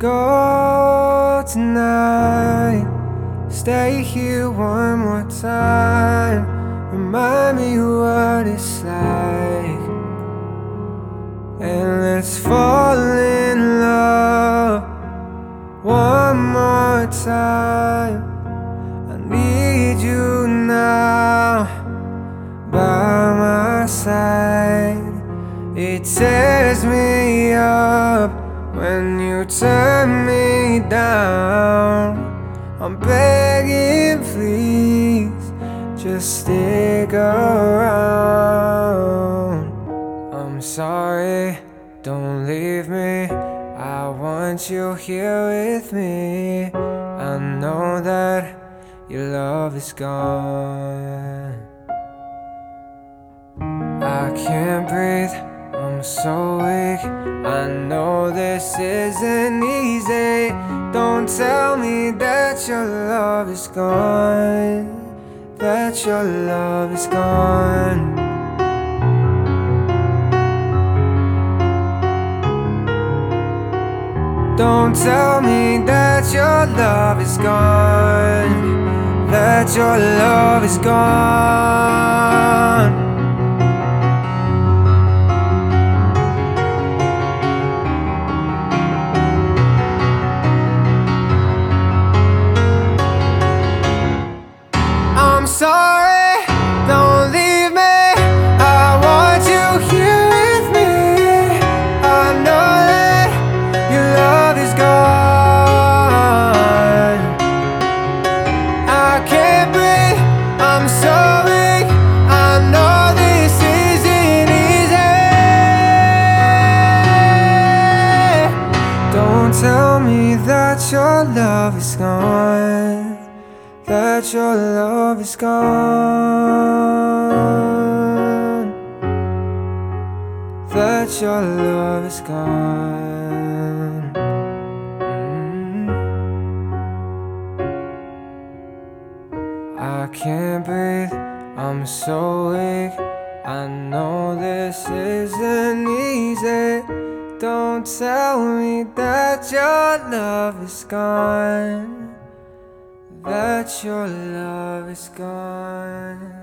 go tonight. Stay here one more time. Remind me what it's like, and let's fall in love one more time. I need you now by my side. It tears me up when you turn me down. I'm begging, please, just stick around. I'm sorry, don't leave me. I want you here with me. I know that your love is gone. I can't breathe, I'm so weak. I know this isn't easy. Don't tell me that your love is gone, that your love is gone. Don't tell me that your love is gone, that your love is gone. I'm sorry, don't leave me. I want you here with me. I know that your love is gone. I can't breathe, I'm so weak. I know this isn't easy. Don't tell me that your love is gone, that your love is gone, that your love is gone. I can't breathe, I'm so weak. I know this isn't easy. Don't tell me that your love is gone, that your love is gone.